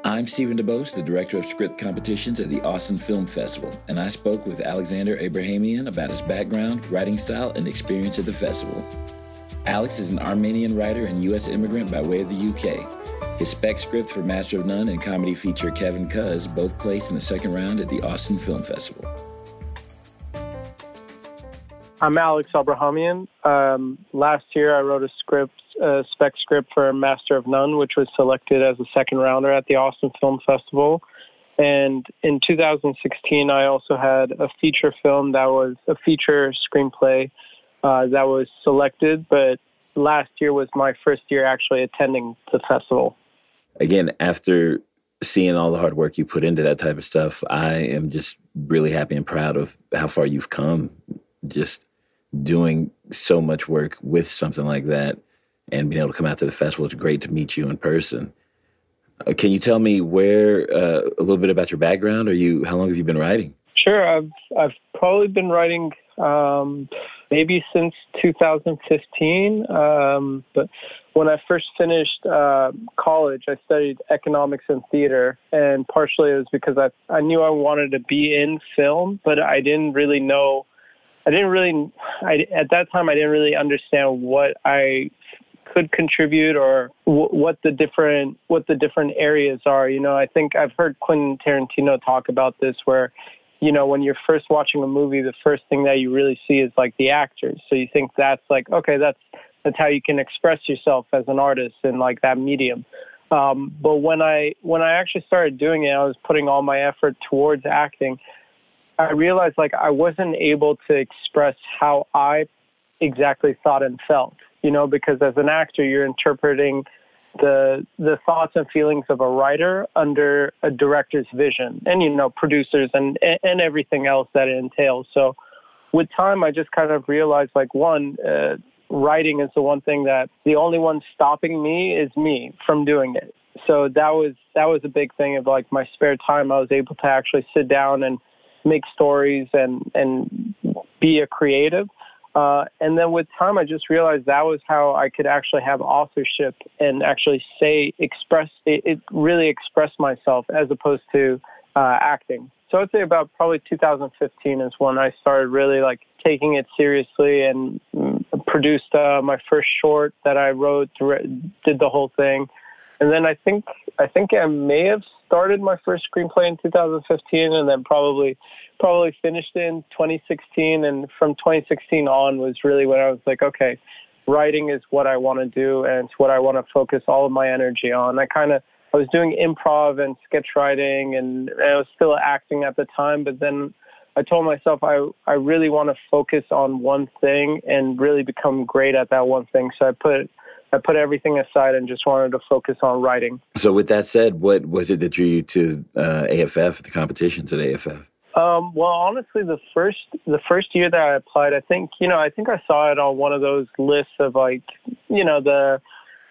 I'm Stephen DeBose, the Director of Script Competitions at the Austin Film Festival, and I spoke with Alexander Abrahamian about his background, writing style, and experience at the festival. Alex is an Armenian writer and U.S. immigrant by way of the U.K. His spec script for Master of None and comedy feature Kevin Cuz both placed in the second round at the Austin Film Festival. I'm Alex Abrahamian. Last year I wrote a spec script for Master of None, which was selected as a second rounder at the Austin Film Festival. And in 2016, I also had a feature film that was a feature screenplay that was selected, but last year was my first year actually attending the festival. Again, after seeing all the hard work you put into that type of stuff, I am just really happy and proud of how far you've come. Just doing so much work with something like that and being able to come out to the festival. It's great to meet you in person. Can you tell me a little bit about your background? How long have you been writing? Sure. I've probably been writing maybe since 2015. But when I first finished college, I studied economics and theater, and partially it was because I knew I wanted to be in film, but I didn't really know. At that time, I didn't really understand what I could contribute or what the different areas are. You know, I think I've heard Quentin Tarantino talk about this where, you know, when you're first watching a movie, the first thing that you really see is like the actors. So you think that's like, okay, that's how you can express yourself as an artist in like that medium. But when I actually started doing it, I was putting all my effort towards acting. I realized like I wasn't able to express how I exactly thought and felt, you know, because as an actor, you're interpreting the thoughts and feelings of a writer under a director's vision and, you know, producers and everything else that it entails. So with time, I just kind of realized like writing is the one thing that the only one stopping me is me from doing it. So that was a big thing of like my spare time. I was able to actually sit down and make stories and be a creative. And then with time, I just realized that was how I could actually have authorship and actually really express myself as opposed to acting. So I'd say about probably 2015 is when I started really like taking it seriously and produced my first short that I wrote, did the whole thing. And then I think I may have started my first screenplay in 2015 and then probably finished it in 2016. And from 2016 on was really when I was like, okay, writing is what I want to do and it's what I want to focus all of my energy on. I was doing improv and sketch writing and I was still acting at the time, but then I told myself I really want to focus on one thing and really become great at that one thing. So I put everything aside and just wanted to focus on writing. So with that said, what was it that drew you to AFF, the competitions at AFF? Well, honestly, the first year that I applied, I think I saw it on one of those lists of like, you know, the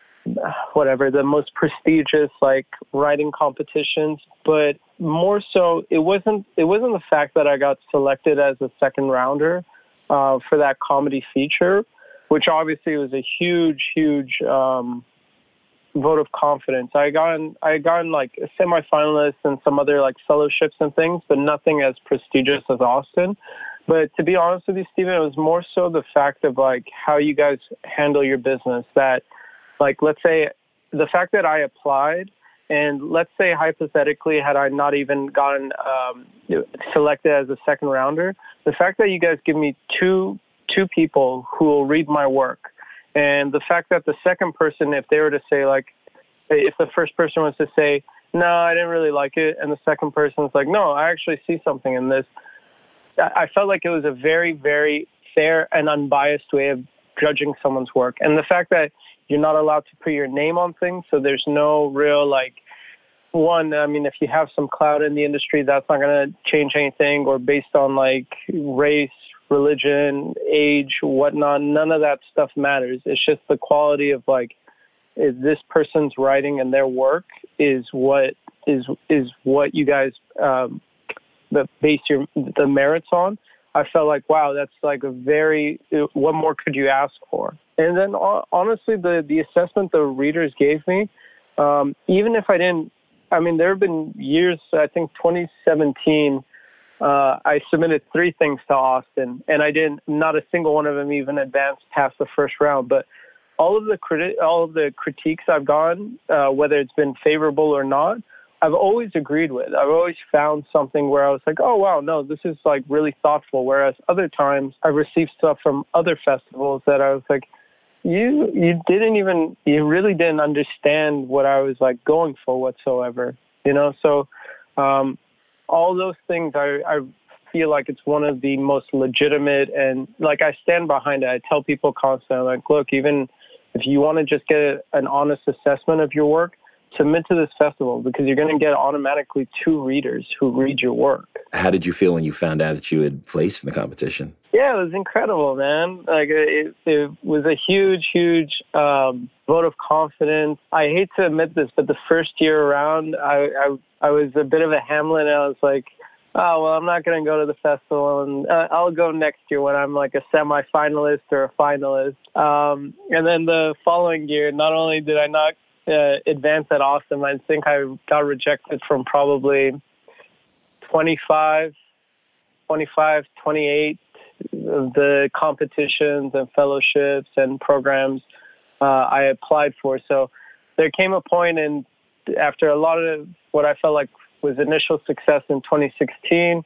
most prestigious like writing competitions, but more so it wasn't the fact that I got selected as a second rounder for that comedy feature, which obviously was a huge vote of confidence. I got in like a semifinalist and some other like fellowships and things, but nothing as prestigious as Austin. But to be honest with you, Stephen, it was more so the fact of like how you guys handle your business. That like, let's say the fact that I applied and let's say hypothetically, had I not even gotten selected as a second rounder, the fact that you guys give me two people who will read my work. And the fact that the second person, if they were to say like, if the first person was to say, no, I didn't really like it. And the second person was like, no, I actually see something in this. I felt like it was a very, very fair and unbiased way of judging someone's work. And the fact that you're not allowed to put your name on things. So there's no real like, I mean, if you have some clout in the industry, that's not going to change anything, or based on like race, religion, age, whatnot, none of that stuff matters. It's just the quality of like, is this person's writing and their work is what you guys base the merits on. I felt like, wow, that's like what more could you ask for? And then honestly, the assessment the readers gave me, even if I didn't I mean, there have been years, I think 2017, I submitted 3 things to Austin, and not a single one of them even advanced past the first round. But all of the critiques I've gotten, whether it's been favorable or not, I've always agreed with. I've always found something where I was like, oh, wow, no, this is like really thoughtful. Whereas other times I've received stuff from other festivals that I was like, you really didn't understand what I was like going for whatsoever, you know? So, all those things, I feel like it's one of the most legitimate, and like I stand behind it. I tell people constantly, like, look, even if you want to just get an honest assessment of your work, submit to this festival, because you're going to get automatically 2 readers who read your work. How did you feel when you found out that you had placed in the competition? Yeah, it was incredible, man. Like it was a huge vote of confidence. I hate to admit this, but the first year around, I was a bit of a Hamlet, and I was like, oh, well, I'm not going to go to the festival, and I'll go next year when I'm like a semi-finalist or a finalist. And then the following year, not only did I not advance at Austin, I think I got rejected from probably 28 of the competitions and fellowships and programs I applied for. So there came a point, and after a lot of what I felt like was initial success in 2016,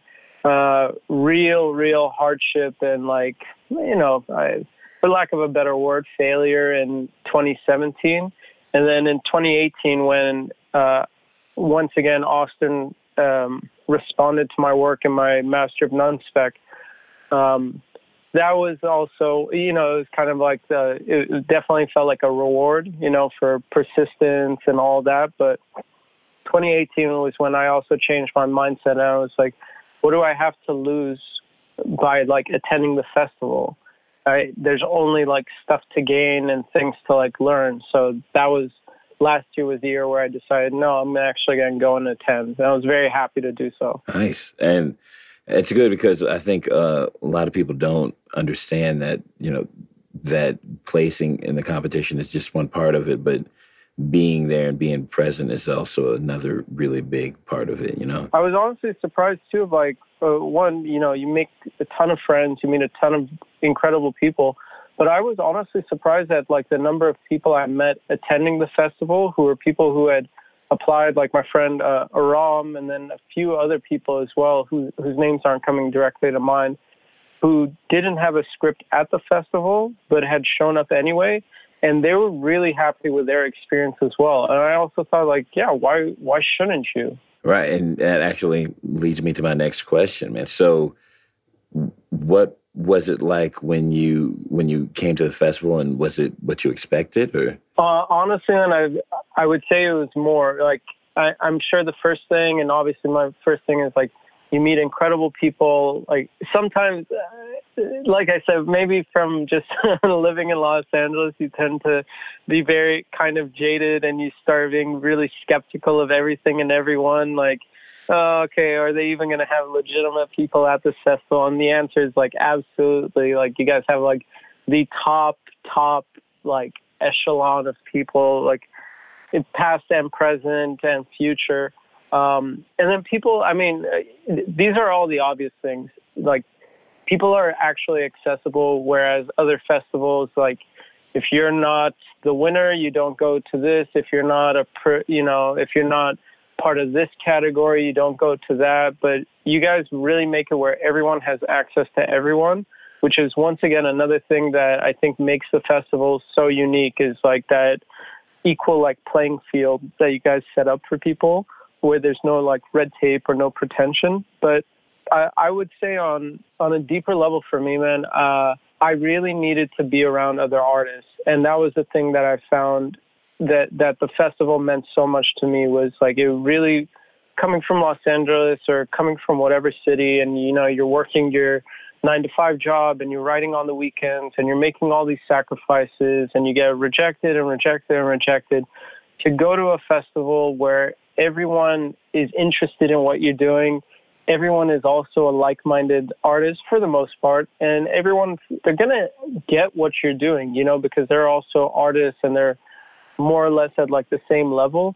real hardship and, like, you know, for lack of a better word, failure in 2017. And then in 2018, when once again Austin responded to my work in my Master of None spec, that was also, you know, it was kind of like it definitely felt like a reward, you know, for persistence and all that. But 2018 was when I also changed my mindset, and I was like, what do I have to lose by like attending the festival? There's only like stuff to gain and things to like learn. So that was, last year was the year where I decided, no, I'm actually going to go and attend. And I was very happy to do so. Nice. And it's good because I think a lot of people don't understand that, you know, that placing in the competition is just one part of it, but being there and being present is also another really big part of it, you know? I was honestly surprised, too, of like, one, you know, you make a ton of friends, you meet a ton of incredible people, but I was honestly surprised at, like, the number of people I met attending the festival who were people who had applied, like my friend Aram, and then a few other people as well whose names aren't coming directly to mind, who didn't have a script at the festival but had shown up anyway. And they were really happy with their experience as well. And I also thought, like, yeah, why shouldn't you? Right. And that actually leads me to my next question, man. So what was it like when you came to the festival, and was it what you expected? Or honestly, and I would say it was more like, I'm sure the first thing, and obviously my first thing is like, you meet incredible people. Like sometimes, like I said, maybe from just living in Los Angeles, you tend to be very kind of jaded, and you start being really skeptical of everything and everyone. Like, oh, okay, are they even going to have legitimate people at this festival? And the answer is like, absolutely. Like, you guys have like the top like echelon of people, like past and present and future. And then people, I mean, these are all the obvious things. Like, people are actually accessible, whereas other festivals, like, if you're not the winner, you don't go to this. If you're not if you're not part of this category, you don't go to that. But you guys really make it where everyone has access to everyone, which is once again another thing that I think makes the festival so unique, is like that equal like playing field that you guys set up for people, where there's no like red tape or no pretension. But I would say on a deeper level for me, man, I really needed to be around other artists. And that was the thing that I found that the festival meant so much to me, was like, it really, coming from Los Angeles or coming from whatever city, and, you know, you're working your 9-to-5 job and you're writing on the weekends and you're making all these sacrifices and you get rejected and rejected and rejected, to go to a festival where everyone is interested in what you're doing. Everyone is also a like-minded artist for the most part, and they're going to get what you're doing, you know, because they're also artists and they're more or less at like the same level.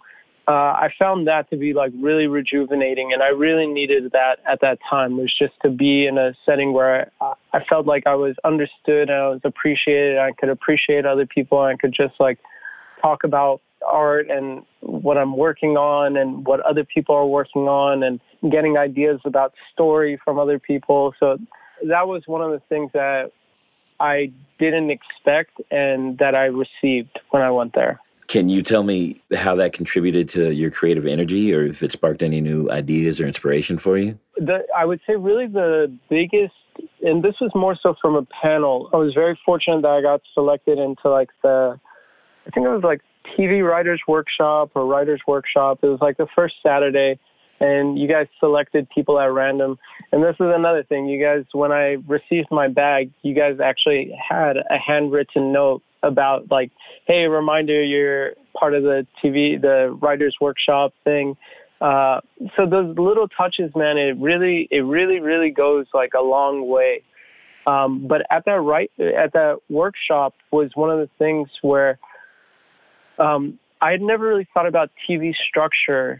I found that to be like really rejuvenating, and I really needed that at that time, was just to be in a setting where I felt like I was understood and I was appreciated. I could appreciate other people, and I could just like talk about art and what I'm working on and what other people are working on, and getting ideas about story from other people. So that was one of the things that I didn't expect and that I received when I went there. Can you tell me how that contributed to your creative energy, or if it sparked any new ideas or inspiration for you? I would say really the biggest, and this was more so from a panel. I was very fortunate that I got selected into like I think it was like TV Writers Workshop or Writers Workshop. It was like the first Saturday, and you guys selected people at random. And this is another thing. You guys, when I received my bag, you guys actually had a handwritten note about like, hey, reminder, you're part of the Writers Workshop thing. So those little touches, man, it really goes like a long way. But at that workshop was one of the things where I had never really thought about TV structure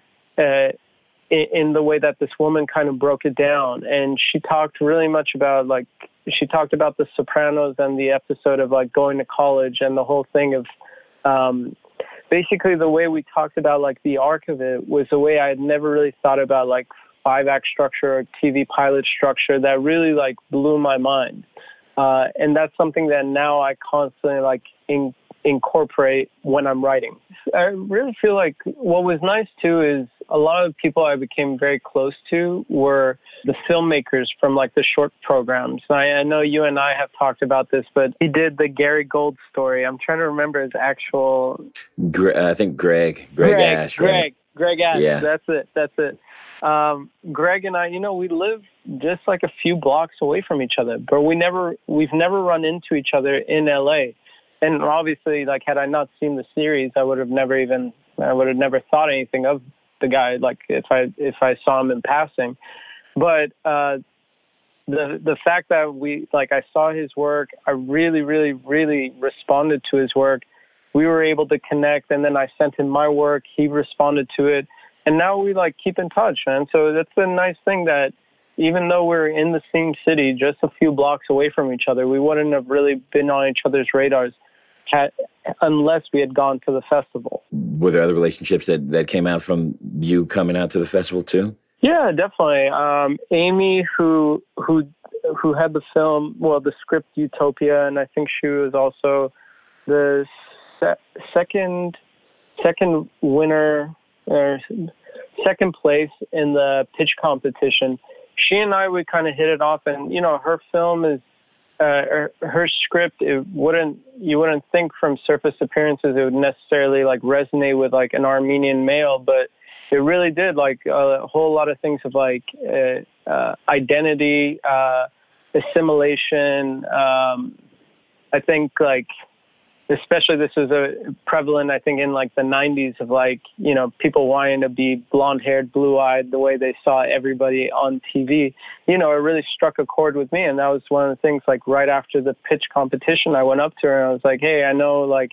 in the way that this woman kind of broke it down. And she talked really much about she talked about The Sopranos and the episode of like going to college and the whole thing of basically the way we talked about like the arc of it was a way I had never really thought about like 5-act structure or TV pilot structure that really like blew my mind. And that's something that now I constantly like incorporate when I'm writing. I really feel like what was nice too is a lot of people I became very close to were the filmmakers from like the short programs. I know you and I have talked about this, but he did the Gary Gold story. I'm trying to remember his actual... I think Greg Ash. Right? Greg Ash. Yeah. That's it. Greg and I, we live just like a few blocks away from each other, but we've never run into each other in LA. And obviously, like, had I not seen the series, I would have never thought anything of the guy, like if I saw him in passing. But the fact that I saw his work, I really, really, really responded to his work. We were able to connect, and then I sent him my work. He responded to it, and now we like keep in touch. And so that's the nice thing, that even though we're in the same city, just a few blocks away from each other, we wouldn't have really been on each other's radars unless we had gone to the festival. Were there other relationships that came out from you coming out to the festival too? Yeah, definitely. Amy, who had the film, the script Utopia, and I think she was also the second winner, or second place in the pitch competition. She and I would kind of hit it off, and her film is. Her script, you wouldn't think from surface appearances it would necessarily like resonate with like an Armenian male, but it really did, like a whole lot of things of like identity, assimilation. I think like, especially this was prevalent, I think, in like the 90s of like, people wanting to be blonde-haired, blue-eyed, the way they saw everybody on TV. It really struck a chord with me. And that was one of the things, like right after the pitch competition, I went up to her and I was like, hey, I know, like,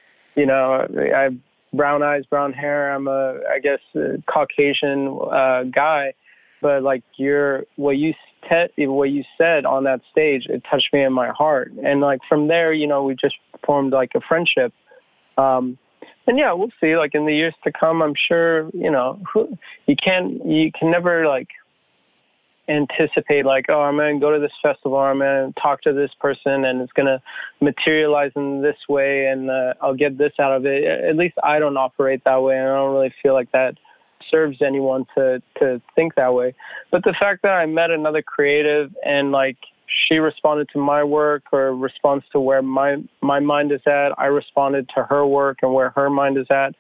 I have brown eyes, brown hair. I'm a Caucasian guy. But like what you said on that stage, it touched me in my heart. And like from there, we just formed like a friendship. And yeah, we'll see. Like in the years to come, I'm sure, you can never like anticipate like, oh, I'm going to go to this festival, or I'm going to talk to this person, and it's going to materialize in this way, and I'll get this out of it. At least I don't operate that way, and I don't really feel like that serves anyone to think that way. But the fact that I met another creative and like she responded to my work, or responds to where my mind is at, I responded to her work and where her mind is at.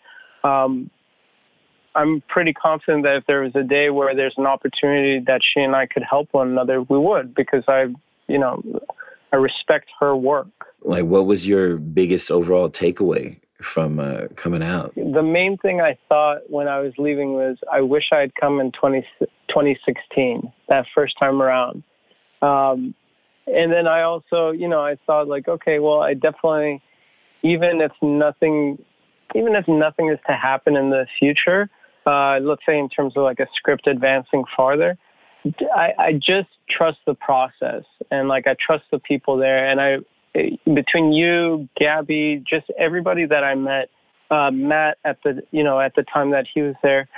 I'm pretty confident that if there was a day where there's an opportunity that she and I could help one another, we would, because I respect her work. Like, what was your biggest overall takeaway from coming out? The main thing I thought when I was leaving was, I wish I had come in 2016, that first time around. And then I also, I thought like, okay, well, I definitely, even if nothing even if nothing is to happen in the future, let's say in terms of like a script advancing farther, I just trust the process, and like I trust the people there. And between you, Gabby, just everybody that I met, Matt at the time that he was there,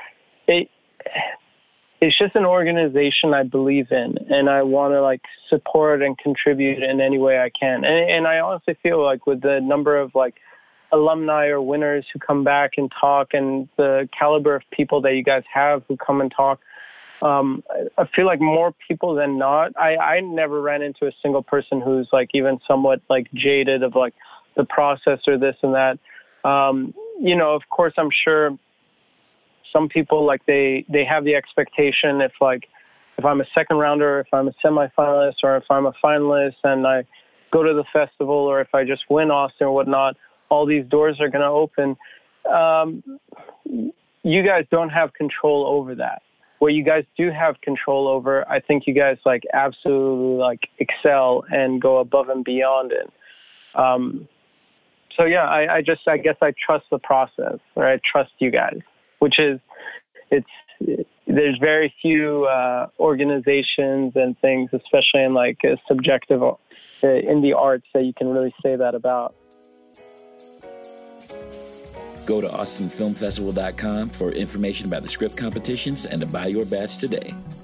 it's just an organization I believe in, and I want to like support and contribute in any way I can. And I honestly feel like with the number of like alumni or winners who come back and talk, and the caliber of people that you guys have who come and talk, I feel like more people than not. I never ran into a single person who's like even somewhat like jaded of like the process or this and that. Of course, I'm sure some people like they have the expectation if I'm a second rounder, if I'm a semifinalist, or if I'm a finalist and I go to the festival, or if I just win Austin or whatnot, all these doors are going to open. You guys don't have control over that. What you guys do have control over, I think you guys like absolutely like excel and go above and beyond it. So yeah, I guess I trust the process, or I trust you guys, which is, there's very few organizations and things, especially in like a subjective in the arts, that you can really say that about. Go to austinfilmfestival.com for information about the script competitions and to buy your badge today.